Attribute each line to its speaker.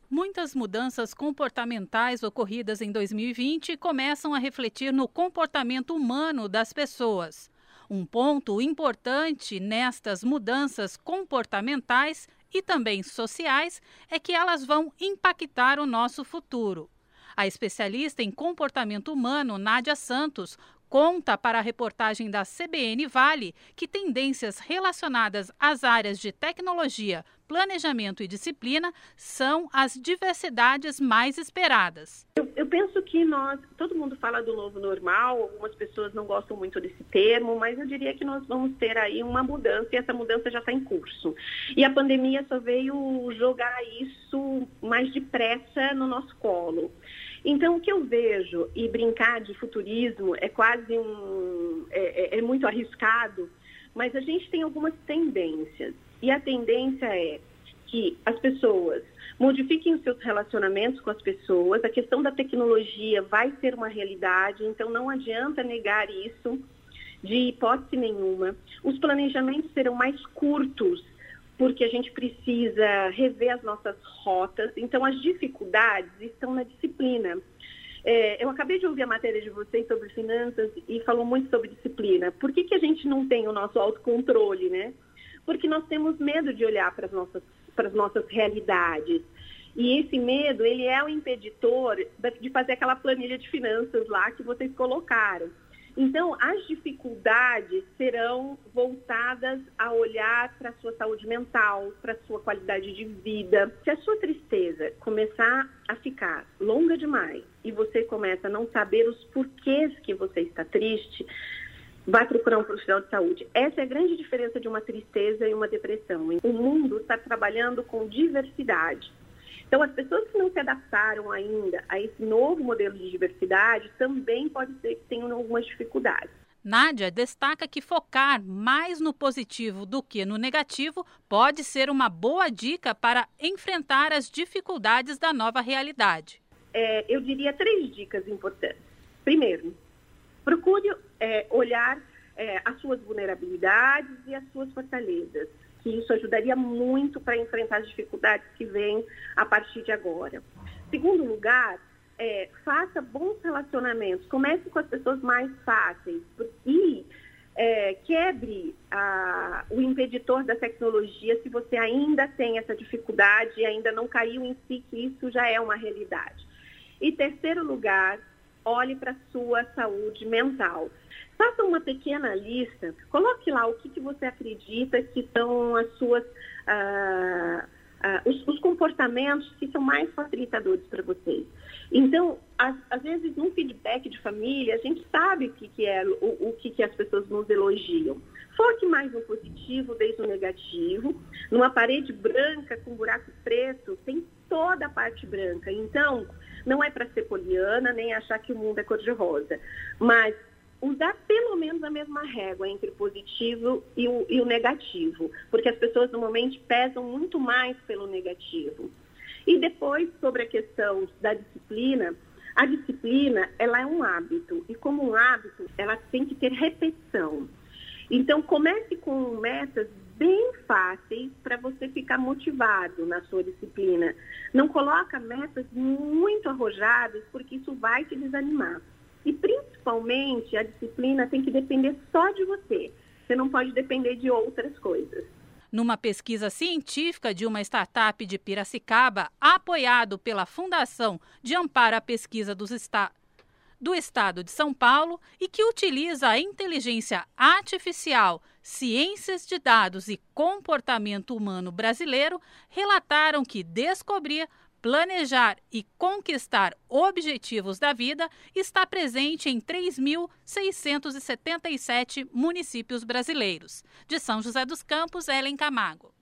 Speaker 1: Muitas mudanças comportamentais ocorridas em 2020 começam a refletir no comportamento humano das pessoas. Um ponto importante nestas mudanças comportamentais e também sociais é que elas vão impactar o nosso futuro. A especialista em comportamento humano, Nádia Santos, conta para a reportagem da CBN Vale que tendências relacionadas às áreas de tecnologia, planejamento e disciplina são as diversidades mais esperadas.
Speaker 2: Eu penso que todo mundo fala do novo normal, algumas pessoas não gostam muito desse termo, mas eu diria que nós vamos ter aí uma mudança e essa mudança já está em curso. E a pandemia só veio jogar isso mais depressa no nosso colo. Então, o que eu vejo, e brincar de futurismo é quase é muito arriscado, mas a gente tem algumas tendências. E a tendência é que as pessoas modifiquem os seus relacionamentos com as pessoas, a questão da tecnologia vai ser uma realidade, então não adianta negar isso de hipótese nenhuma. Os planejamentos serão mais curtos, porque a gente precisa rever as nossas rotas. Então, as dificuldades estão na disciplina. Eu acabei de ouvir a matéria de vocês sobre finanças e falou muito sobre disciplina. Por que a gente não tem o nosso autocontrole, né? Porque nós temos medo de olhar para as nossas realidades. E esse medo, ele é o impeditor de fazer aquela planilha de finanças lá que vocês colocaram. Então, as dificuldades serão voltadas a olhar para a sua saúde mental, para a sua qualidade de vida. Se a sua tristeza começar a ficar longa demais e você começa a não saber os porquês que você está triste, vai procurar um profissional de saúde. Essa é a grande diferença de uma tristeza e uma depressão. O mundo está trabalhando com diversidade. Então, as pessoas que não se adaptaram ainda a esse novo modelo de diversidade também pode ser que tenham algumas dificuldades.
Speaker 1: Nádia destaca que focar mais no positivo do que no negativo pode ser uma boa dica para enfrentar as dificuldades da nova realidade.
Speaker 2: Eu diria 3 dicas importantes. Primeiro, procure olhar as suas vulnerabilidades e as suas fortalezas. Que isso ajudaria muito para enfrentar as dificuldades que vêm a partir de agora. Segundo lugar, faça bons relacionamentos. Comece com as pessoas mais fáceis e quebre o impeditor da tecnologia se você ainda tem essa dificuldade e ainda não caiu em si que isso já é uma realidade. E terceiro lugar, olhe para a sua saúde mental. Faça uma pequena lista, coloque lá o que você acredita que são as suas, os comportamentos que são mais facilitadores para vocês. Então, às vezes, num feedback de família, a gente sabe o que as pessoas nos elogiam. Foque mais no positivo desde o negativo. Numa parede branca com buraco preto, tem toda a parte branca. Então, não é para ser poliana, nem achar que o mundo é cor-de-rosa, mas usar pelo menos a mesma régua entre o positivo e o negativo, porque as pessoas normalmente pesam muito mais pelo negativo. E depois, sobre a questão da disciplina, a disciplina ela é um hábito, e como um hábito, ela tem que ter repetição. Então, comece com metas bem fáceis para você ficar motivado na sua disciplina. Não coloca metas muito arrojadas, porque isso vai te desanimar. E, principalmente, a disciplina tem que depender só de você. Você não pode depender de outras coisas.
Speaker 1: Numa pesquisa científica de uma startup de Piracicaba, apoiado pela Fundação de Amparo à Pesquisa do Estado de São Paulo e que utiliza a inteligência artificial, ciências de dados e comportamento humano brasileiro, relataram que descobrir, planejar e conquistar objetivos da vida está presente em 3.677 municípios brasileiros. De São José dos Campos, Helen Camargo.